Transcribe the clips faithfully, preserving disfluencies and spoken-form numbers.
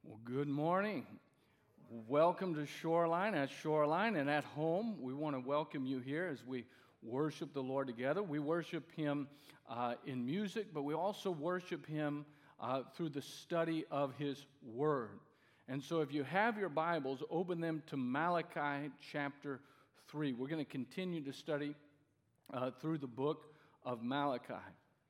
Well, good morning. Welcome to Shoreline. At Shoreline and at home, we want to welcome you here as we worship the Lord together. We worship Him uh, in music, but we also worship Him uh, through the study of His Word. And so if you have your Bibles, open them to Malachi chapter three. We're going to continue to study uh, through the book of Malachi.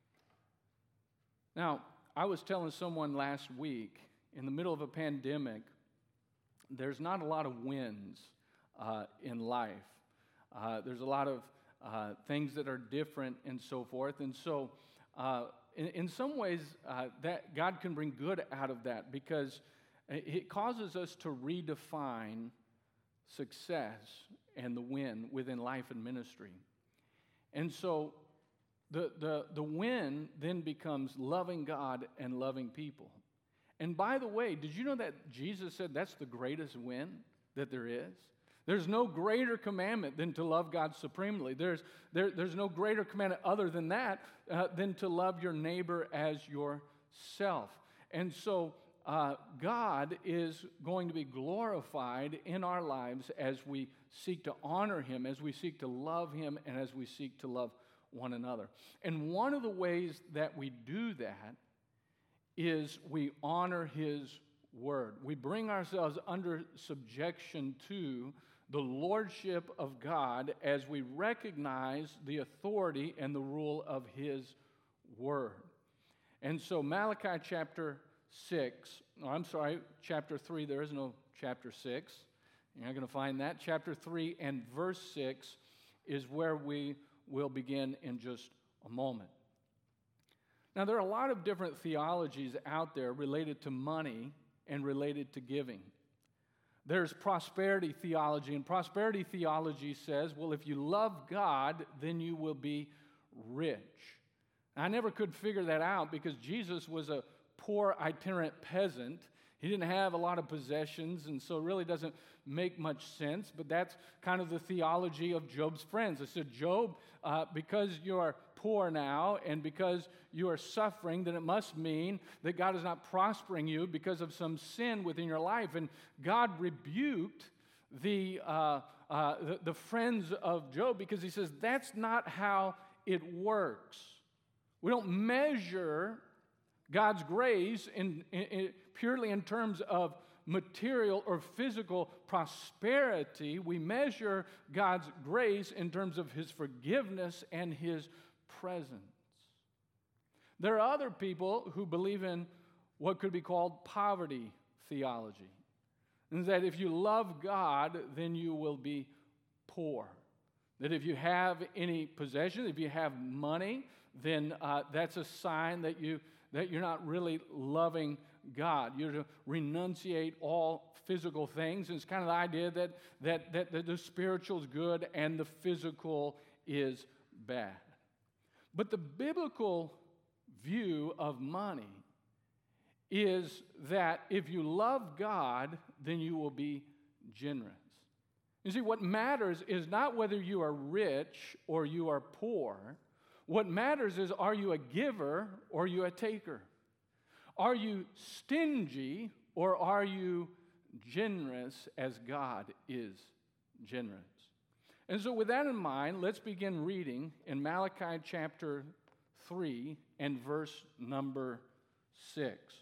Now, I was telling someone last week, in the middle of a pandemic, there's not a lot of wins uh, in life. Uh, there's a lot of uh, things that are different and so forth. And so, uh, in, in some ways, uh, that God can bring good out of that because it causes us to redefine success and the win within life and ministry. And so, the the the win then becomes loving God and loving people. And by the way, did you know that Jesus said that's the greatest win that there is? There's no greater commandment than to love God supremely. There's, there, there's no greater commandment other than that uh, than to love your neighbor as yourself. And so uh, God is going to be glorified in our lives as we seek to honor Him, as we seek to love Him, and as we seek to love one another. And one of the ways that we do that is we honor His Word. We bring ourselves under subjection to the lordship of God as we recognize the authority and the rule of His Word. And so Malachi chapter six, or I'm sorry, chapter three, there is no chapter six. You're not going to find that. Chapter three and verse six is where we will begin in just a moment. Now, there are a lot of different theologies out there related to money and related to giving. There's prosperity theology, and prosperity theology says, well, if you love God, then you will be rich. I never could figure that out because Jesus was a poor itinerant peasant. He didn't have a lot of possessions, and so it really doesn't make much sense, but that's kind of the theology of Job's friends. They said, Job, uh, because you are poor now and because you are suffering, then it must mean that God is not prospering you because of some sin within your life. And God rebuked the, uh, uh, the, the friends of Job because He says, that's not how it works. We don't measure God's grace in, in, in, purely in terms of material or physical prosperity. We measure God's grace in terms of His forgiveness and His presence. There are other people who believe in what could be called poverty theology. And that if you love God, then you will be poor. That if you have any possession, if you have money, then uh, that's a sign that you that you're not really loving God. You're to renunciate all physical things. And it's kind of the idea that, that, that, that the spiritual is good and the physical is bad. But the biblical view of money is that if you love God, then you will be generous. You see, what matters is not whether you are rich or you are poor. What matters is, are you a giver or are you a taker? Are you stingy or are you generous as God is generous? And so with that in mind, let's begin reading in Malachi chapter three and verse number six.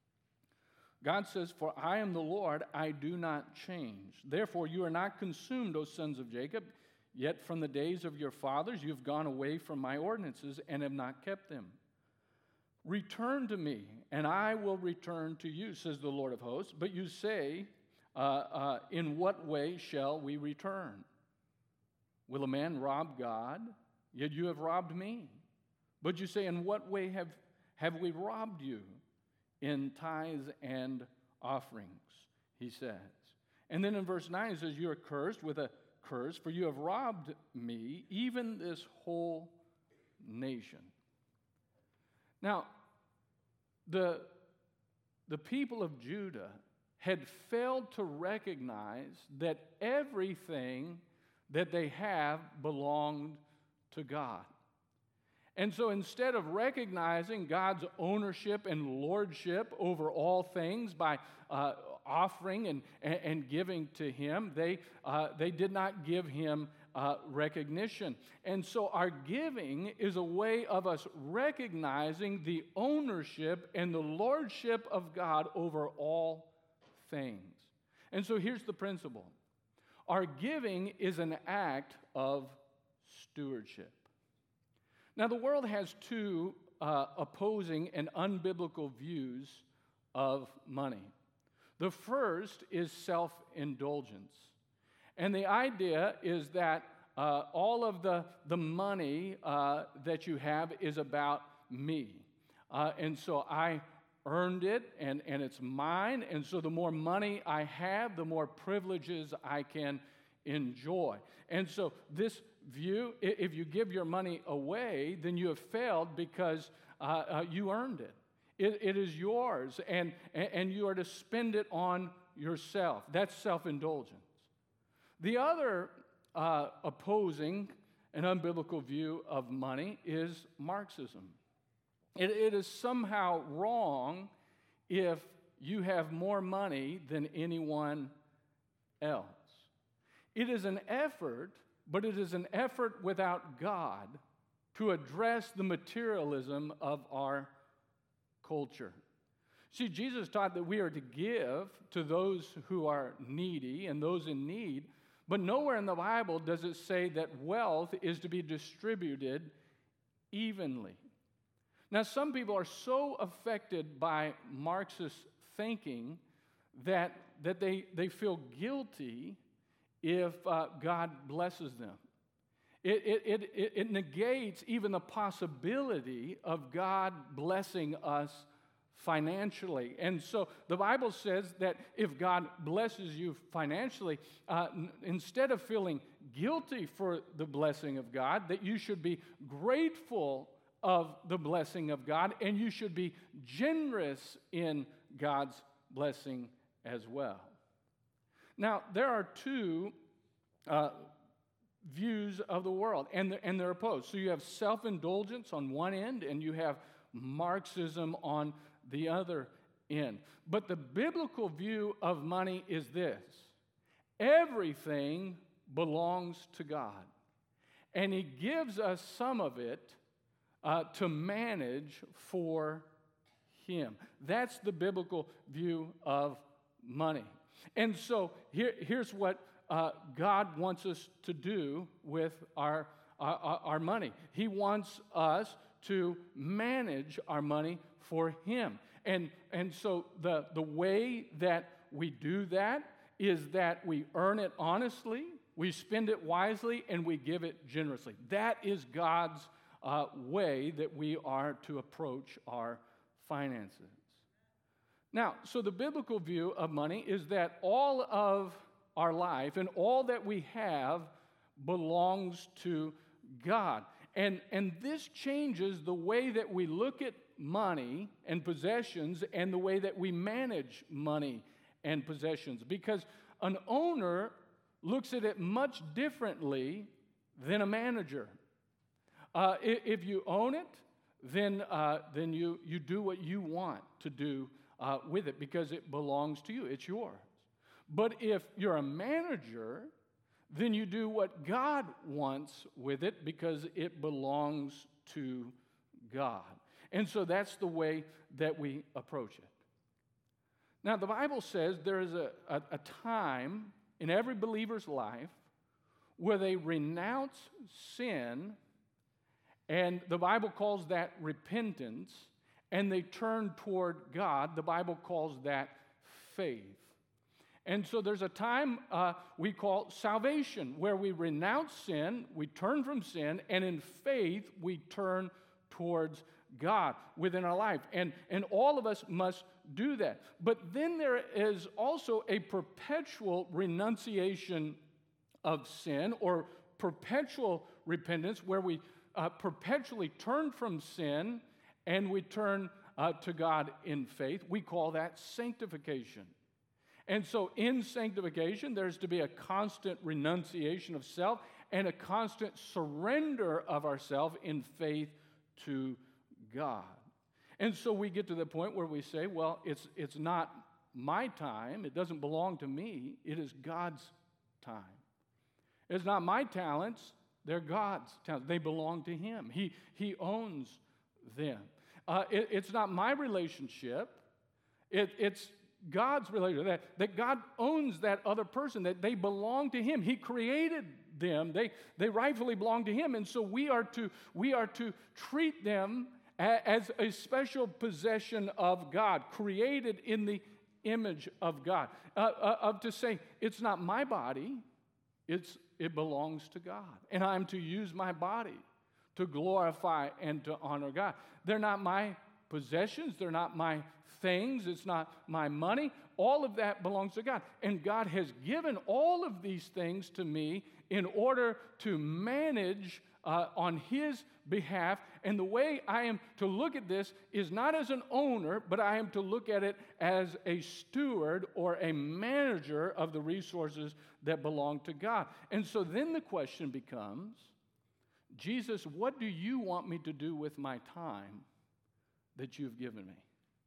God says, "For I am the Lord, I do not change. Therefore you are not consumed, O sons of Jacob. Yet from the days of your fathers you have gone away from my ordinances and have not kept them. Return to me, and I will return to you, says the Lord of hosts. But you say, uh, uh, in what way shall we return? Will a man rob God? Yet you have robbed me. But you say, in what way have, have we robbed you? In tithes and offerings, he says. And then in verse nine it says, you are cursed with a curse, for you have robbed me, even this whole nation. Now, the, the people of Judah had failed to recognize that everything that they have belonged to God. And so instead of recognizing God's ownership and lordship over all things by uh, offering and, and, and giving to Him, they, uh, they did not give Him uh, recognition. And so our giving is a way of us recognizing the ownership and the lordship of God over all things. And so here's the principle. Our giving is an act of stewardship. Now, the world has two uh, opposing and unbiblical views of money. The first is self-indulgence. And the idea is that uh, all of the, the money uh, that you have is about me. Uh, and so I earned it, and, and it's mine. And so the more money I have, the more privileges I can enjoy. And so this view, if you give your money away, then you have failed because uh, uh, you earned it. it. It is yours, and, and you are to spend it on yourself. That's self-indulgence. The other uh, opposing and unbiblical view of money is Marxism. It, it is somehow wrong if you have more money than anyone else. It is an effort, but it is an effort without God to address the materialism of our culture. See, Jesus taught that we are to give to those who are needy and those in need, but nowhere in the Bible does it say that wealth is to be distributed evenly. Now, some people are so affected by Marxist thinking that, that they, they feel guilty if uh, God blesses them. It, it, it, it negates even the possibility of God blessing us financially. And so the Bible says that if God blesses you financially, uh, n- instead of feeling guilty for the blessing of God, that you should be grateful of the blessing of God, and you should be generous in God's blessing as well. Now, there are two uh, views of the world, and they're, and they're opposed. So you have self-indulgence on one end, and you have Marxism on the other end. But the biblical view of money is this: everything belongs to God, and He gives us some of it uh, to manage for Him. That's the biblical view of money. And so here, here's what uh, God wants us to do with our, our, our money. He wants us to manage our money for Him. And, and so the, the way that we do that is that we earn it honestly, we spend it wisely, and we give it generously. That is God's uh, way that we are to approach our finances. Now, so the biblical view of money is that all of our life and all that we have belongs to God. And, and this changes the way that we look at money and possessions and the way that we manage money and possessions. Because an owner looks at it much differently than a manager. Uh, if you own it, then, uh, then you, you do what you want to do Uh, with it because it belongs to you. It's yours. But if you're a manager, then you do what God wants with it because it belongs to God. And so that's the way that we approach it. Now, the Bible says there is a, a, a time in every believer's life where they renounce sin, and the Bible calls that repentance, and they turn toward God. The Bible calls that faith. And so there's a time uh, we call salvation, where we renounce sin, we turn from sin, and in faith we turn towards God within our life. And, and all of us must do that. But then there is also a perpetual renunciation of sin, or perpetual repentance, where we uh, perpetually turn from sin and we turn uh, to God in faith. We call that sanctification. And so in sanctification, there's to be a constant renunciation of self and a constant surrender of ourselves in faith to God. And so we get to the point where we say, well, it's, it's not my time. It doesn't belong to me. It is God's time. It's not my talents. They're God's talents. They belong to Him. He, he owns them. Uh, it, it's not my relationship. It, it's God's relationship. That, that God owns that other person, that they belong to Him. He created them. They, they rightfully belong to Him. And so we are to, we are to treat them a, as a special possession of God, created in the image of God. Uh, uh, of to say, it's not my body, it's, it belongs to God. And I'm to use my body to glorify and to honor God. They're not my possessions. They're not my things. It's not my money. All of that belongs to God. And God has given all of these things to me in order to manage uh, on His behalf. And the way I am to look at this is not as an owner, but I am to look at it as a steward or a manager of the resources that belong to God. And so then the question becomes, Jesus, what do you want me to do with my time that you've given me?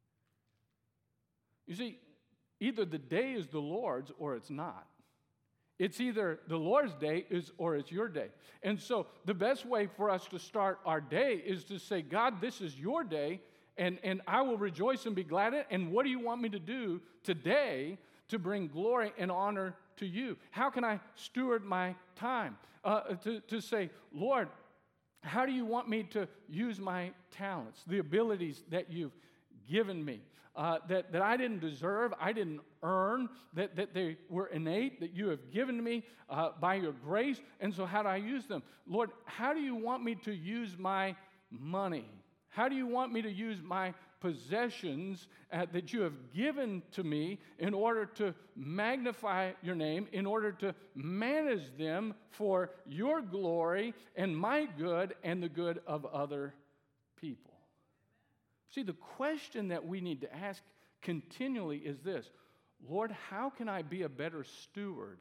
You see, either the day is the Lord's or it's not. It's either the Lord's day is or it's your day. And so the best way for us to start our day is to say, God, this is your day, and, and I will rejoice and be glad in it. And what do you want me to do today to bring glory and honor to you? How can I steward my time? Uh, to, to say, Lord, how do you want me to use my talents, the abilities that you've given me, uh, that, that I didn't deserve, I didn't earn, that, that they were innate, that you have given me uh, by your grace, and so how do I use them? Lord, how do you want me to use my money? How do you want me to use my possessions uh, that you have given to me in order to magnify your name, in order to manage them for your glory and my good and the good of other people? See, the question that we need to ask continually is this: Lord, how can I be a better steward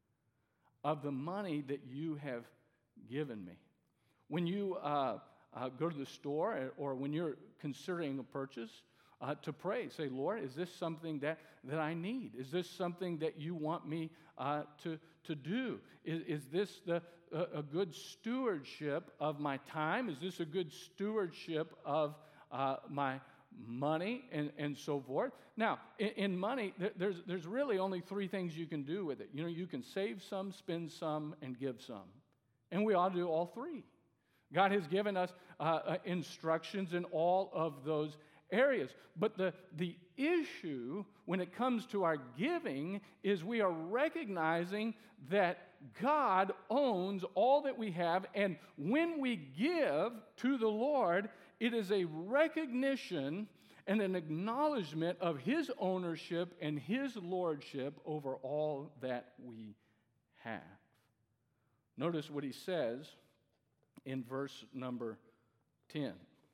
of the money that you have given me? When you uh, uh, go to the store, or when you're considering a purchase, uh, to pray, say, Lord, is this something that, that I need? Is this something that you want me uh, to, to do? Is, is this the, a, a good stewardship of my time? Is this a good stewardship of Uh, my money and, and so forth? Now, in, in money, th- there's, there's really only three things you can do with it. You know, you can save some, spend some, and give some. And we ought to do all three. God has given us uh, uh, instructions in all of those areas. But the, the issue when it comes to our giving is we are recognizing that God owns all that we have, and when we give to the Lord, it is a recognition and an acknowledgement of His ownership and His lordship over all that we have. Notice what He says in verse number ten.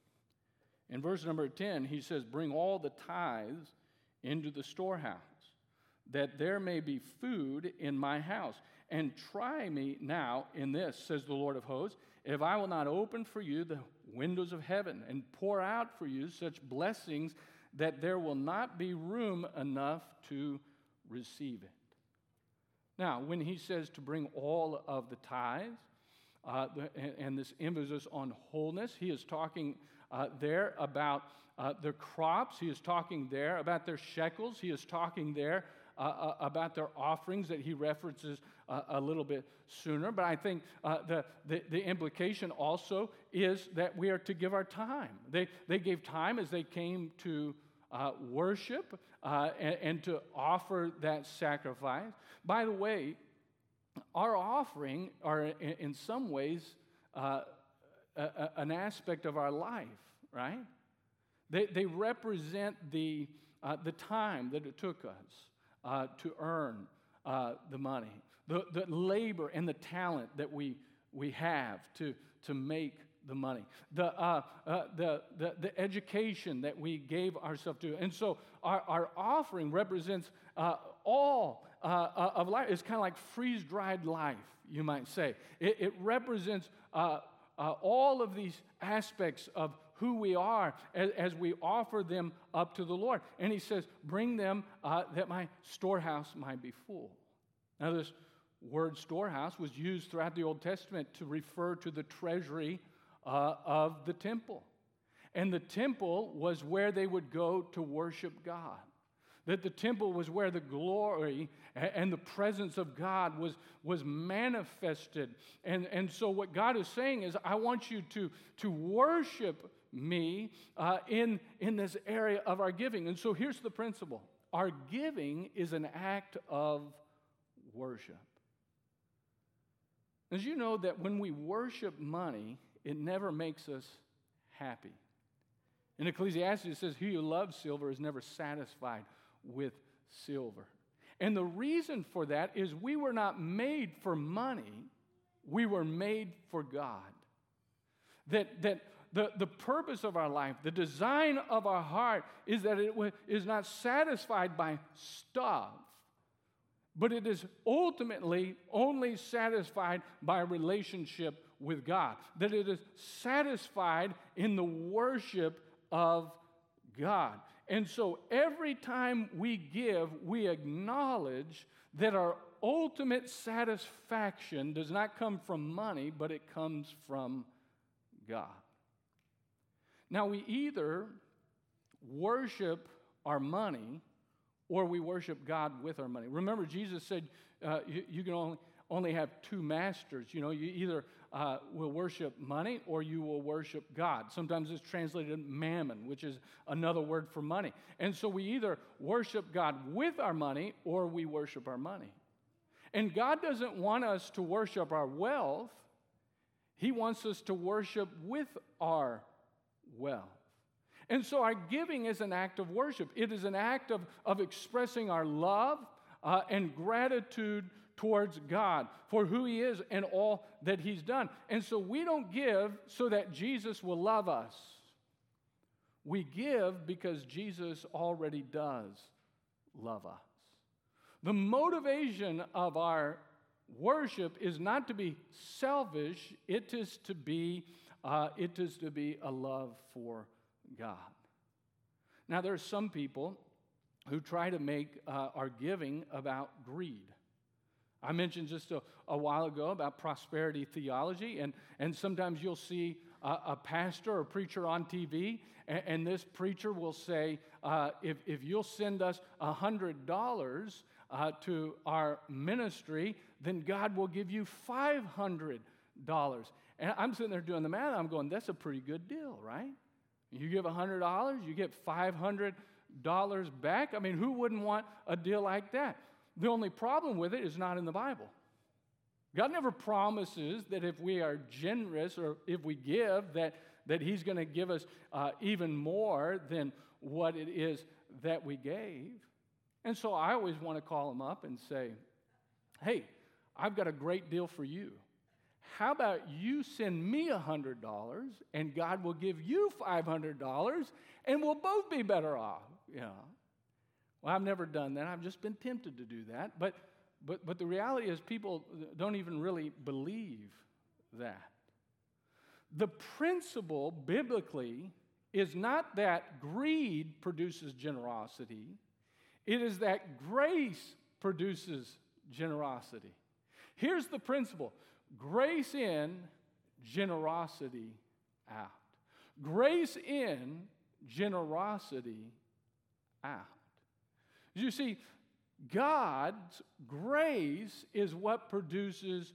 In verse number ten, He says, bring all the tithes into the storehouse, that there may be food in my house. And try me now in this, says the Lord of hosts, if I will not open for you the windows of heaven and pour out for you such blessings that there will not be room enough to receive it. Now, when He says to bring all of the tithes, uh, the, and, and this emphasis on wholeness, He is talking uh, there about uh, their crops. He is talking there about their shekels. He is talking there Uh, uh, about their offerings that he references uh, a little bit sooner. But I think uh, the, the, the implication also is that we are to give our time. They, they gave time as they came to uh, worship uh, and, and to offer that sacrifice. By the way, our offering are in, in some ways uh, a, a, an aspect of our life, right? They, they represent the, uh, the time that it took us Uh, to earn uh, the money, the, the labor and the talent that we we have to to make the money, the uh, uh, the, the the education that we gave ourselves to, and so our, our offering represents uh, all uh, of life. It's kind of like freeze-dried life, you might say. It, it represents uh, uh, all of these aspects of who we are as, as we offer them up to the Lord. And he says, bring them uh, that my storehouse might be full. Now this word storehouse was used throughout the Old Testament to refer to the treasury uh, of the temple. And the temple was where they would go to worship God. That the temple was where the glory and the presence of God was, was manifested. And, and so what God is saying is, I want you to, to worship me uh, in, in this area of our giving. And so here's the principle. Our giving is an act of worship. As you know that when we worship money, it never makes us happy. In Ecclesiastes it says, he who loves silver is never satisfied with silver. And the reason for that is we were not made for money, we were made for God. That, that the, the purpose of our life, the design of our heart is that it is not satisfied by stuff, but it is ultimately only satisfied by a relationship with God. That it is satisfied in the worship of God. And so every time we give, we acknowledge that our ultimate satisfaction does not come from money, but it comes from God. Now, we either worship our money or we worship God with our money. Remember, Jesus said uh, you, you can only, only have two masters. You know, you either uh, will worship money or you will worship God. Sometimes it's translated mammon, which is another word for money. And so we either worship God with our money or we worship our money. And God doesn't want us to worship our wealth. He wants us to worship with our wealth. And so our giving is an act of worship. It is an act of, of expressing our love uh, and gratitude towards God for who He is and all that He's done. And so we don't give so that Jesus will love us. We give because Jesus already does love us. The motivation of our worship is not to be selfish. It is to be, uh, it is to be a love for God. Now, there are some people who try to make uh, our giving about greed. I mentioned just a, a while ago about prosperity theology, and, and sometimes you'll see a, a pastor or preacher on T V, and, and this preacher will say, uh, if, if you'll send us one hundred dollars uh, to our ministry, then God will give you five hundred dollars. And I'm sitting there doing the math, I'm going, that's a pretty good deal, right? You give one hundred dollars, you get five hundred dollars back. I mean, who wouldn't want a deal like that? The only problem with it is not in the Bible. God never promises that if we are generous or if we give, that, that He's going to give us uh, even more than what it is that we gave. And so I always want to call Him up and say, hey, I've got a great deal for you. How about you send me one hundred dollars and God will give you five hundred dollars and we'll both be better off, you know. Well, I've never done that. I've just been tempted to do that. But, but, but the reality is people don't even really believe that. The principle biblically is not that greed produces generosity. It is that grace produces generosity. Here's the principle. Grace in, generosity out. Grace in, generosity out. You see, God's grace is what produces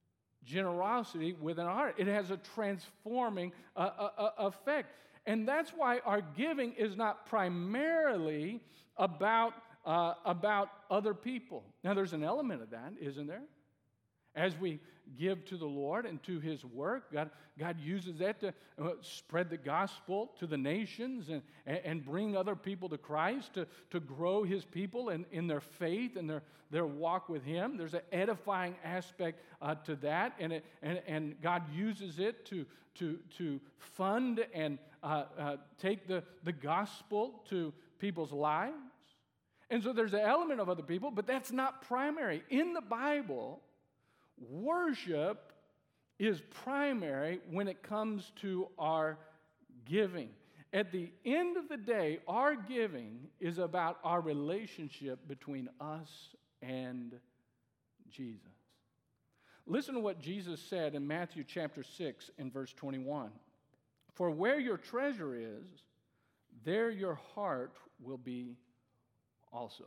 generosity within our heart. It has a transforming uh, uh, effect. And that's why our giving is not primarily about, uh, about other people. Now, there's an element of that, isn't there? As we give to the Lord and to His work, God, God uses that to uh, spread the gospel to the nations and, and bring other people to Christ, to, to grow His people in, in their faith and their, their walk with Him. There's an edifying aspect uh, to that, and, it, and, and God uses it to, to, to fund and uh, uh, take the, the gospel to people's lives. And so there's an element of other people, but that's not primary. In the Bible, worship is primary when it comes to our giving. At the end of the day, our giving is about our relationship between us and Jesus. Listen to what Jesus said in Matthew chapter six and verse twenty-one. For where your treasure is, there your heart will be also.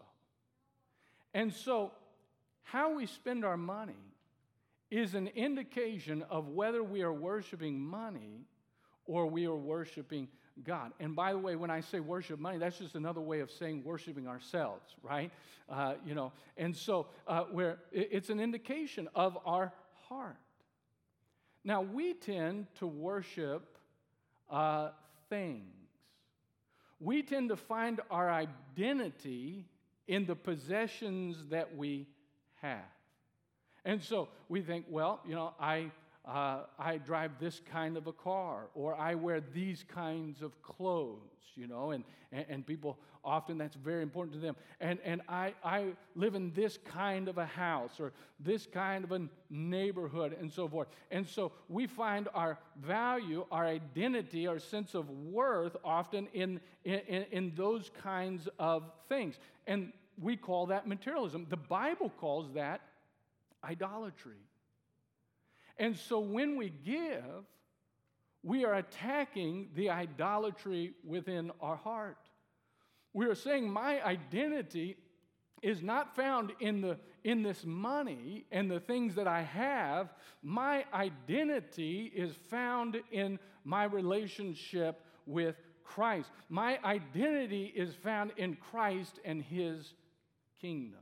And so, how we spend our money is an indication of whether we are worshiping money or we are worshiping God. And by the way, when I say worship money, that's just another way of saying worshiping ourselves, right? Uh, you know, and so uh, where it's an indication of our heart. Now, we tend to worship uh, things. We tend to find our identity in the possessions that we have. And so we think, well, you know, I uh, I drive this kind of a car, or I wear these kinds of clothes, you know, and, and, and people often that's very important to them. And and I, I live in this kind of a house, or this kind of a neighborhood, and so forth. And so we find our value, our identity, our sense of worth often in, in, in those kinds of things. And we call that materialism. The Bible calls that idolatry. And so when we give, we are attacking the idolatry within our heart. We are saying my identity is not found in the in this money and the things that I have. My identity is found in my relationship with Christ. My identity is found in Christ and His kingdom.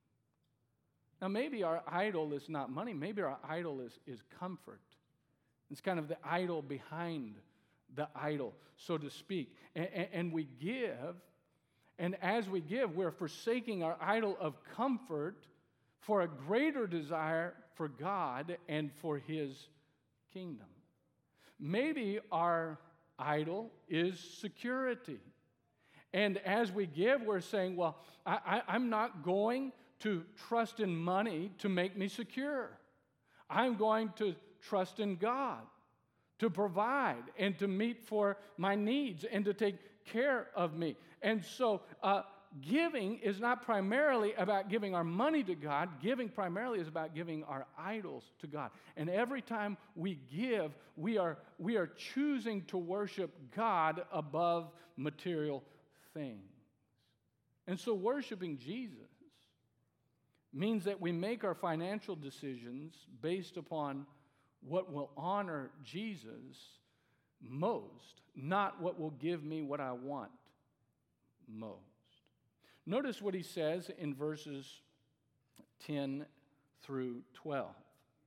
Now, maybe our idol is not money. Maybe our idol is, is comfort. It's kind of the idol behind the idol, so to speak. And, and, and we give, and as we give, we're forsaking our idol of comfort for a greater desire for God and for His kingdom. Maybe our idol is security. And as we give, we're saying, well, I, I, I'm not going to trust in money to make me secure. I'm going to trust in God to provide and to meet for my needs and to take care of me. And so uh, giving is not primarily about giving our money to God. Giving primarily is about giving our idols to God. And every time we give, we are, we are choosing to worship God above material things. And so worshiping Jesus means that we make our financial decisions based upon what will honor Jesus most, not what will give me what I want most. Notice what he says in verses ten through twelve.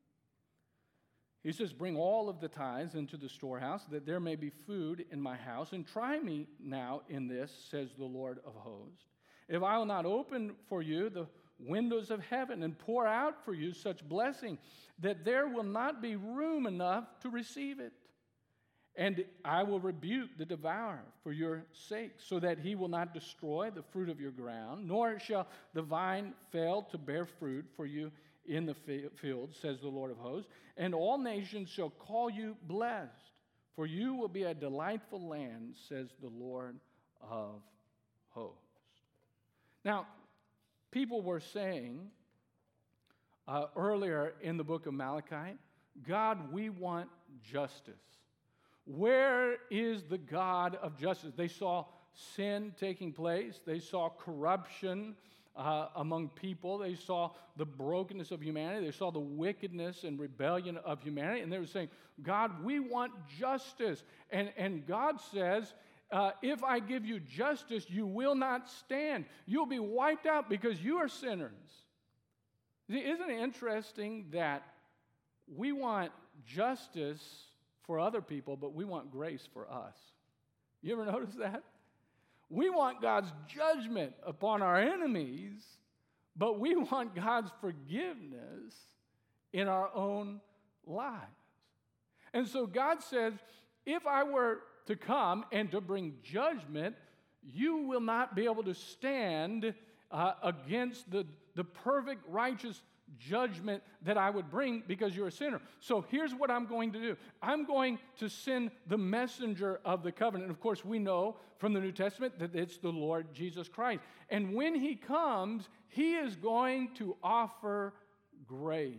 He says, bring all of the tithes into the storehouse, that there may be food in my house, and try me now in this, says the Lord of hosts, if I will not open for you the windows of heaven and pour out for you such blessing that there will not be room enough to receive it. And I will rebuke the devourer for your sake, so that he will not destroy the fruit of your ground, nor shall the vine fail to bear fruit for you in the field, says the Lord of hosts. And all nations shall call you blessed, for you will be a delightful land, says the Lord of hosts. Now, people were saying uh, earlier in the book of Malachi, God, we want justice. Where is the God of justice? They saw sin taking place. They saw corruption uh, among people. They saw the brokenness of humanity. They saw the wickedness and rebellion of humanity. And they were saying, God, we want justice. And, and God says, Uh, if I give you justice, you will not stand. You'll be wiped out because you are sinners. See, isn't it interesting that we want justice for other people, but we want grace for us? You ever notice that? We want God's judgment upon our enemies, but we want God's forgiveness in our own lives. And so God says, if I were to come and to bring judgment, you will not be able to stand uh, against the, the perfect, righteous judgment that I would bring because you're a sinner. So here's what I'm going to do. I'm going to send the messenger of the covenant. And of course, we know from the New Testament that it's the Lord Jesus Christ. And when he comes, he is going to offer grace.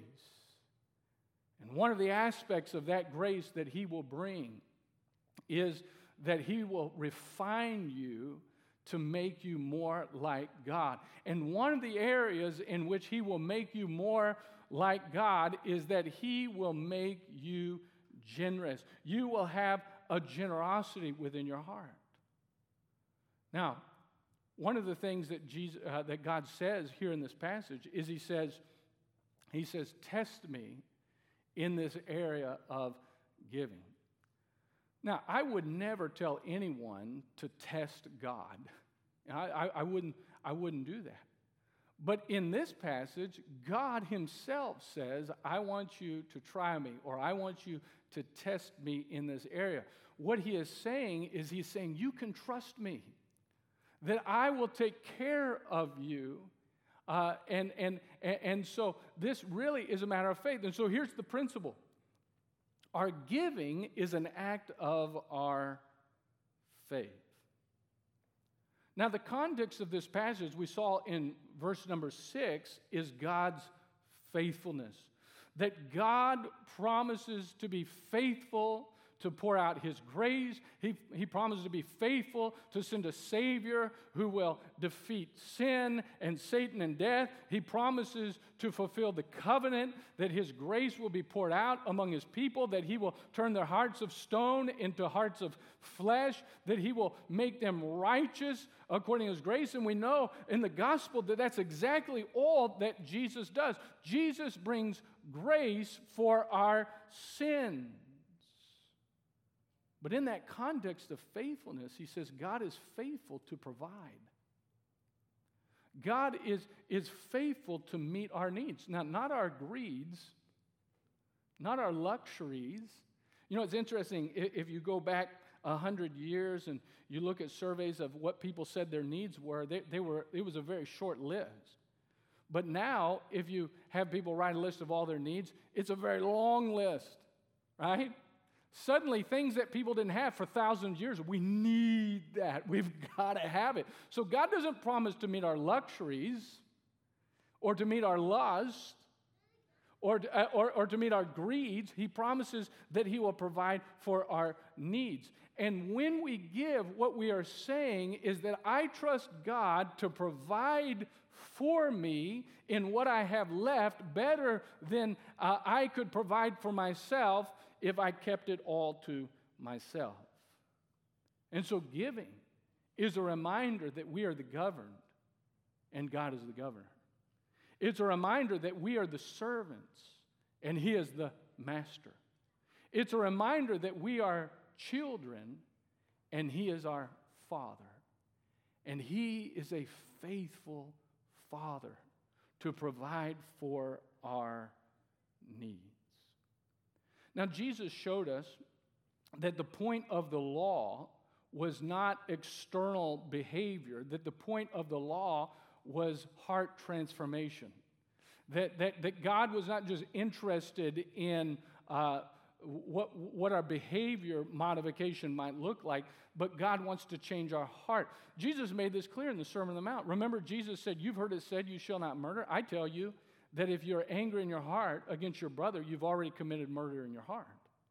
And one of the aspects of that grace that he will bring is that he will refine you to make you more like God. And one of the areas in which he will make you more like God is that he will make you generous. You will have a generosity within your heart. Now, one of the things that Jesus, uh, that God says here in this passage is he says, he says, test me in this area of giving. Now, I would never tell anyone to test God. I, I, I, wouldn't, I wouldn't do that. But in this passage, God himself says, I want you to try me, or I want you to test me in this area. What he is saying is he's saying, you can trust me, that I will take care of you. Uh, and, and, and so this really is a matter of faith. And so here's the principle. Our giving is an act of our faith. Now, the context of this passage we saw in verse number six is God's faithfulness. That God promises to be faithful to pour out his grace. He, he promises to be faithful to send a Savior who will defeat sin and Satan and death. He promises to fulfill the covenant, that his grace will be poured out among his people, that he will turn their hearts of stone into hearts of flesh, that he will make them righteous according to his grace. And we know in the gospel that that's exactly all that Jesus does. Jesus brings grace for our sins. But in that context of faithfulness, he says God is faithful to provide. God is, is faithful to meet our needs. Now, not our greeds, not our luxuries. You know, it's interesting, if you go back a hundred years and you look at surveys of what people said their needs were, they, they were, it was a very short list. But now, if you have people write a list of all their needs, it's a very long list, right? Suddenly, things that people didn't have for thousands of years, we need that. We've got to have it. So God doesn't promise to meet our luxuries or to meet our lust or, uh, or, or to meet our greeds. He promises that he will provide for our needs. And when we give, what we are saying is that I trust God to provide for me in what I have left better than uh, I could provide for myself if I kept it all to myself. And so giving is a reminder that we are the governed and God is the governor. It's a reminder that we are the servants and he is the master. It's a reminder that we are children and he is our father. And he is a faithful father to provide for our needs. Now, Jesus showed us that the point of the law was not external behavior, that the point of the law was heart transformation. That, that, that God was not just interested in uh, what, what our behavior modification might look like, but God wants to change our heart. Jesus made this clear in the Sermon on the Mount. Remember, Jesus said, you've heard it said, you shall not murder. I tell you, that if you're angry in your heart against your brother, you've already committed murder in your heart.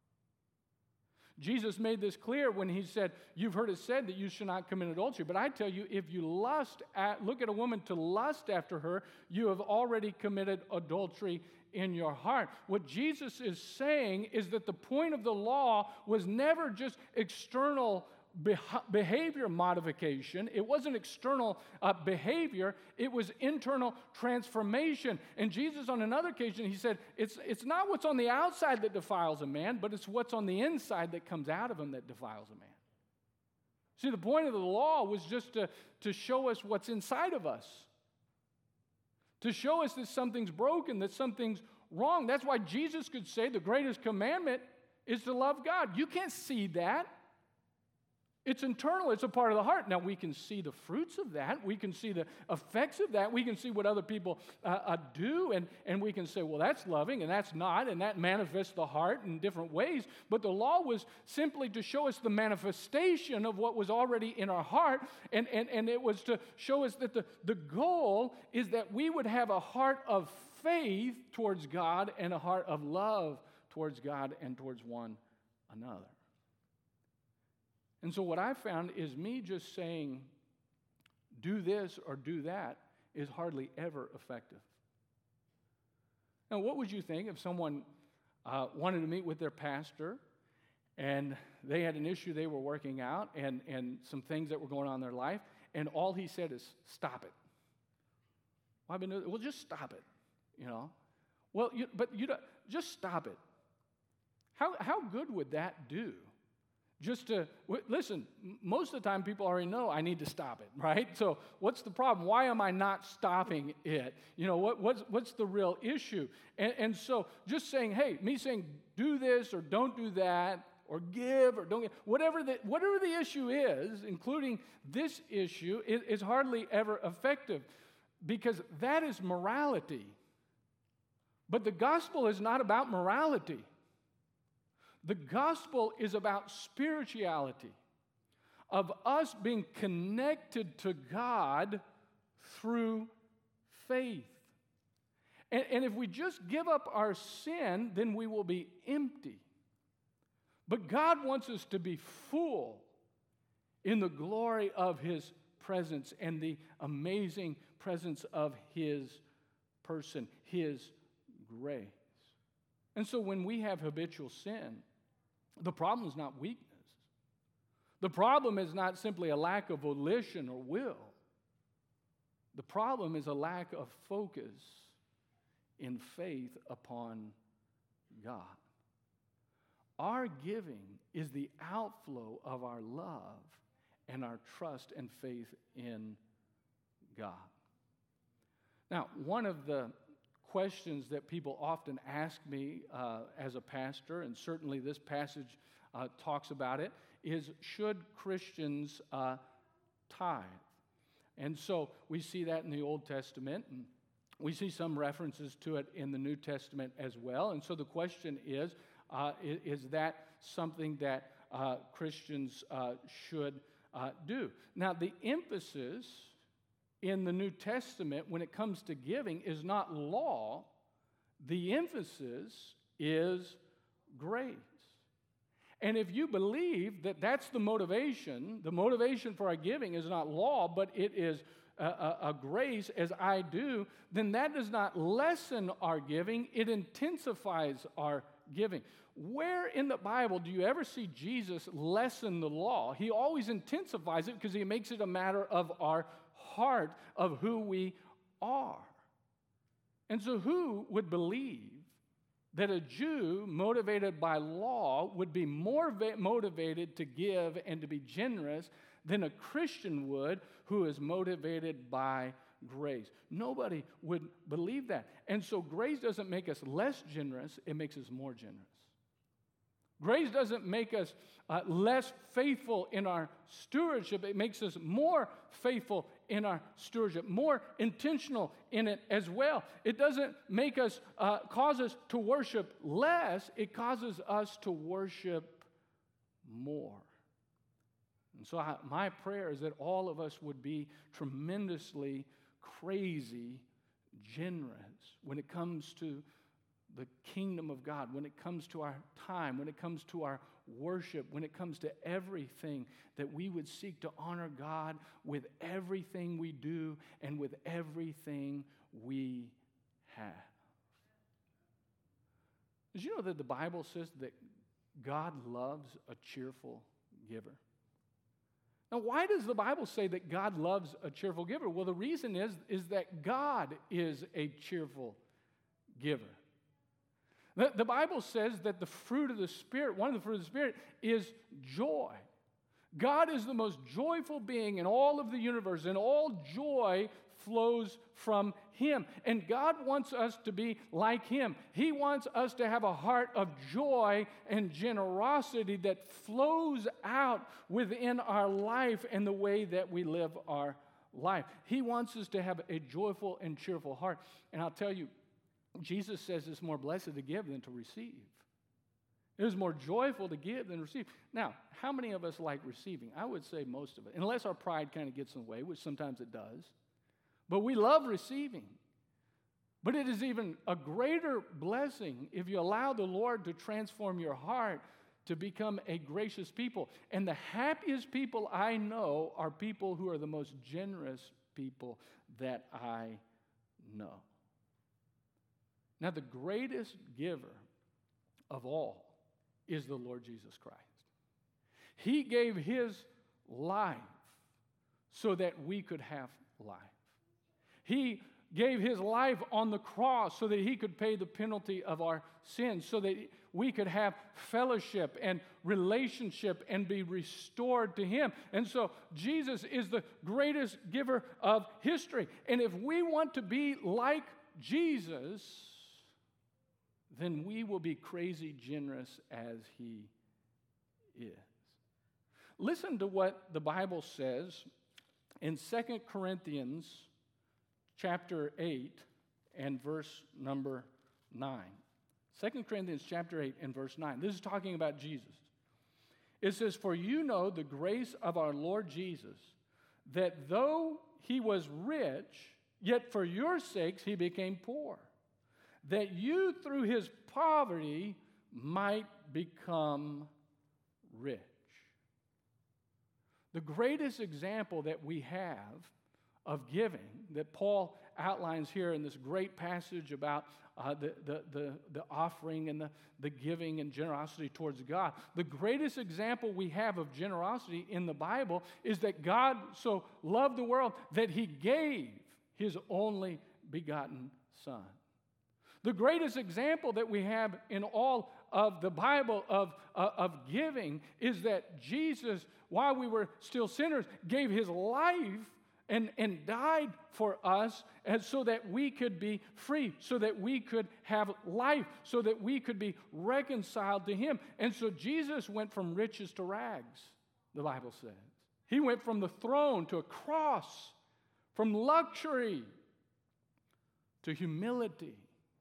Jesus made this clear when he said, you've heard it said that you should not commit adultery. But I tell you, if you lust at, look at a woman to lust after her, you have already committed adultery in your heart. What Jesus is saying is that the point of the law was never just external behavior modification. It wasn't external uh, behavior. It was internal transformation. And Jesus, on another occasion, he said, it's, it's not what's on the outside that defiles a man, but it's what's on the inside that comes out of him that defiles a man. See, the point of the law was just to, to show us what's inside of us, to show us that something's broken, that something's wrong. That's why Jesus could say the greatest commandment is to love God. You can't see that. It's internal. It's a part of the heart. Now, we can see the fruits of that. We can see the effects of that. We can see what other people uh, uh, do, and, and we can say, well, that's loving, and that's not, and that manifests the heart in different ways. But the law was simply to show us the manifestation of what was already in our heart, and, and, and it was to show us that the, the goal is that we would have a heart of faith towards God and a heart of love towards God and towards one another. And so what I found is me just saying, do this or do that is hardly ever effective. Now, what would you think if someone uh, wanted to meet with their pastor and they had an issue they were working out and, and some things that were going on in their life, and all he said is, stop it. Well, I've been doing, well, just stop it, you know. Well, you, but you don't, just stop it. How, how good would that do? Just to, listen, most of the time people already know I need to stop it, right? So what's the problem? Why am I not stopping it? You know, what, what's, what's the real issue? And, and so just saying, hey, me saying do this or don't do that or give or don't give, whatever the, whatever the issue is, including this issue, is, is hardly ever effective because that is morality. But the gospel is not about morality. The gospel is about spirituality, of us being connected to God through faith. And, and if we just give up our sin, then we will be empty. But God wants us to be full in the glory of His presence and the amazing presence of His person, His grace. And so when we have habitual sin, the problem is not weakness. The problem is not simply a lack of volition or will. The problem is a lack of focus in faith upon God. Our giving is the outflow of our love and our trust and faith in God. Now, one of the questions that people often ask me uh, as a pastor, and certainly this passage uh, talks about it, is should Christians uh, tithe? And so we see that in the Old Testament, and we see some references to it in the New Testament as well. And so the question is, uh, is, is that something that uh, Christians uh, should uh, do? Now, the emphasis in the New Testament, when it comes to giving, is not law. The emphasis is grace. And if you believe that that's the motivation, the motivation for our giving is not law, but it is a, a, a grace as I do, then that does not lessen our giving, it intensifies our giving. Where in the Bible do you ever see Jesus lessen the law? He always intensifies it because he makes it a matter of our heart, of who we are. And so who would believe that a Jew motivated by law would be more va- motivated to give and to be generous than a Christian would who is motivated by grace? Nobody would believe that. And so grace doesn't make us less generous, it makes us more generous. Grace doesn't make us uh, less faithful in our stewardship. It makes us more faithful in our stewardship, more intentional in it as well. It doesn't make us, uh, cause us to worship less. It causes us to worship more. And so I, my prayer is that all of us would be tremendously crazy generous when it comes to the kingdom of God, when it comes to our time, when it comes to our worship, when it comes to everything, that we would seek to honor God with everything we do and with everything we have. Did you know that the Bible says that God loves a cheerful giver? Now, why does the Bible say that God loves a cheerful giver? Well, the reason is, is that God is a cheerful giver. The, the Bible says that the fruit of the Spirit, one of the fruit of the Spirit, is joy. God is the most joyful being in all of the universe, and all joy flows from Him. And God wants us to be like Him. He wants us to have a heart of joy and generosity that flows out within our life and the way that we live our life. He wants us to have a joyful and cheerful heart. And I'll tell you, Jesus says it's more blessed to give than to receive. It is more joyful to give than receive. Now, how many of us like receiving? I would say most of it, unless our pride kind of gets in the way, which sometimes it does. But we love receiving. But it is even a greater blessing if you allow the Lord to transform your heart to become a gracious people. And the happiest people I know are people who are the most generous people that I know. Now, the greatest giver of all is the Lord Jesus Christ. He gave His life so that we could have life. He gave His life on the cross so that He could pay the penalty of our sins, so that we could have fellowship and relationship and be restored to Him. And so Jesus is the greatest giver of history. And if we want to be like Jesus, then we will be crazy generous as He is. Listen to what the Bible says in Second Corinthians chapter eight and verse number nine. Second Corinthians chapter eight and verse nine. This is talking about Jesus. It says, "For you know the grace of our Lord Jesus, that though He was rich, yet for your sakes He became poor, that you through His poverty might become rich." The greatest example that we have of giving that Paul outlines here in this great passage about uh, the, the, the, the offering and the, the giving and generosity towards God. The greatest example we have of generosity in the Bible is that God so loved the world that He gave His only begotten Son. The greatest example that we have in all of the Bible of, uh, of giving is that Jesus, while we were still sinners, gave His life and, and died for us, and so that we could be free, so that we could have life, so that we could be reconciled to Him. And so Jesus went from riches to rags, the Bible says. He went from the throne to a cross, from luxury to humility.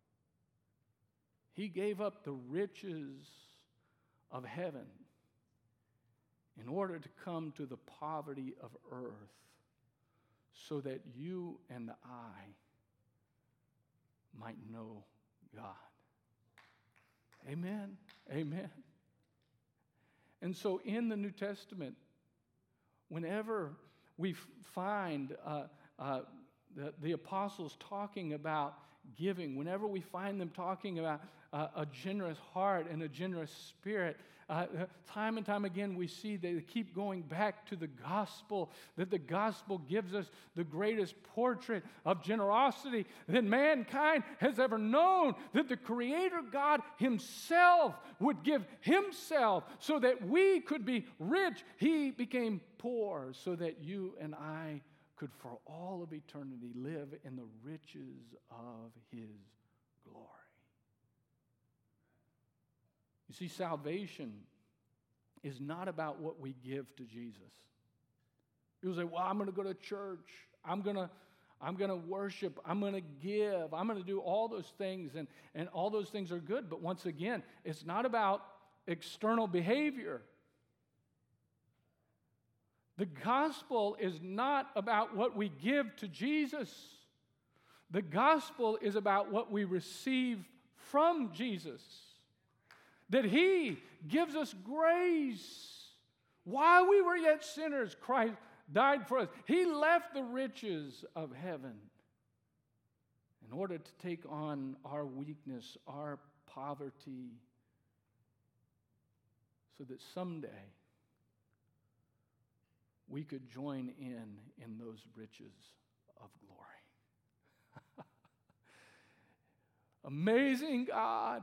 He gave up the riches of heaven in order to come to the poverty of earth so that you and I might know God. Amen. Amen. And so in the New Testament, whenever we find uh, uh, the, the apostles talking about giving, whenever we find them talking about uh, a generous heart and a generous spirit, uh, time and time again we see they keep going back to the gospel, that the gospel gives us the greatest portrait of generosity that mankind has ever known, that the Creator God Himself would give Himself so that we could be rich. He became poor so that you and I could for all of eternity live in the riches of His glory. You see, salvation is not about what we give to Jesus. People say, well, I'm going to go to church. I'm going to I'm going to worship. I'm going to give. I'm going to do all those things, and, and all those things are good. But once again, it's not about external behavior. The gospel is not about what we give to Jesus. The gospel is about what we receive from Jesus. That He gives us grace. While we were yet sinners, Christ died for us. He left the riches of heaven in order to take on our weakness, our poverty, so that someday we could join in in those riches of glory. Amazing God,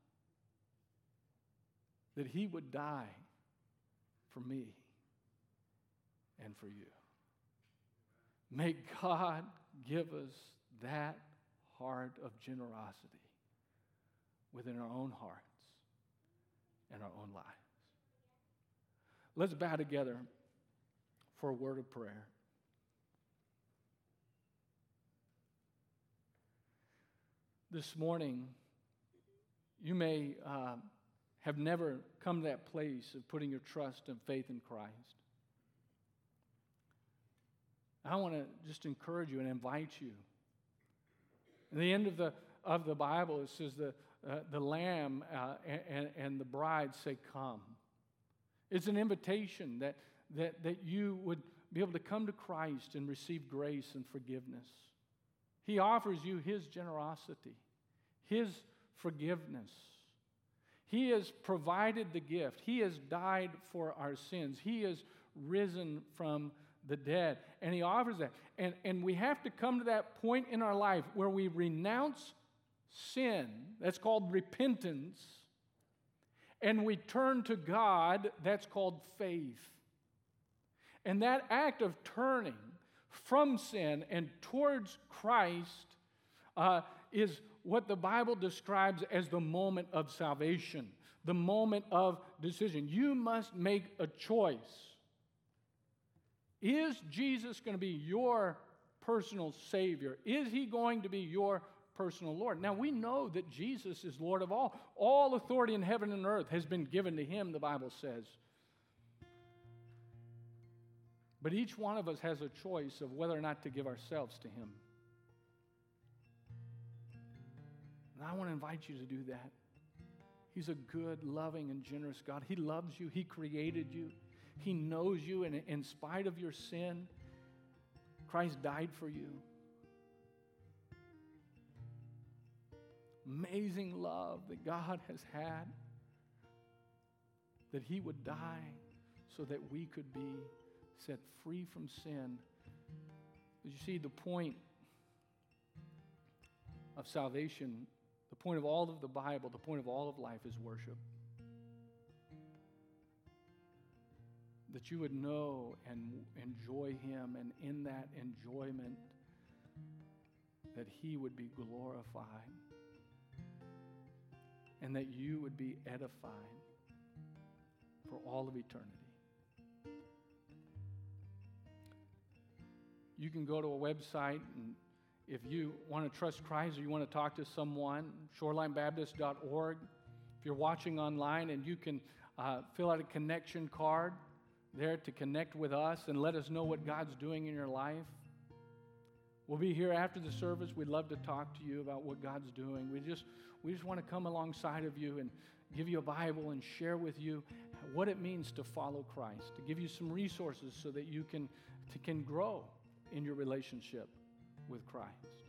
that He would die for me and for you. May God give us that heart of generosity within our own hearts and our own lives. Let's bow together for a word of prayer. This morning, you may uh, have never come to that place of putting your trust and faith in Christ. I want to just encourage you and invite you. At the end of the of the Bible, it says the uh, the Lamb uh, and, and the bride say, "Come." It's an invitation that that that you would be able to come to Christ and receive grace and forgiveness. He offers you His generosity, His forgiveness. He has provided the gift. He has died for our sins. He has risen from the dead. And He offers that. And, and we have to come to that point in our life where we renounce sin. That's called repentance. And we turn to God. That's called faith. And that act of turning from sin and towards Christ uh, is what the Bible describes as the moment of salvation, the moment of decision. You must make a choice. Is Jesus going to be your personal Savior? Is He going to be your personal Lord? Now, we know that Jesus is Lord of all. All authority in heaven and earth has been given to Him, the Bible says. But each one of us has a choice of whether or not to give ourselves to Him. And I want to invite you to do that. He's a good, loving, and generous God. He loves you. He created you. He knows you, and in spite of your sin, Christ died for you. Amazing love that God has had, that He would die so that we could be set free from sin. But you see, the point of salvation, the point of all of the Bible, the point of all of life is worship. That you would know and enjoy Him, and in that enjoyment, that He would be glorified, and that you would be edified for all of eternity. You can go to a website, and if you want to trust Christ or you want to talk to someone, shoreline baptist dot org. If you're watching online, and you can uh, fill out a connection card there to connect with us and let us know what God's doing in your life. We'll be here after the service. We'd love to talk to you about what God's doing. We just we just want to come alongside of you and give you a Bible and share with you what it means to follow Christ, to give you some resources so that you can, to, can grow in your relationship with Christ.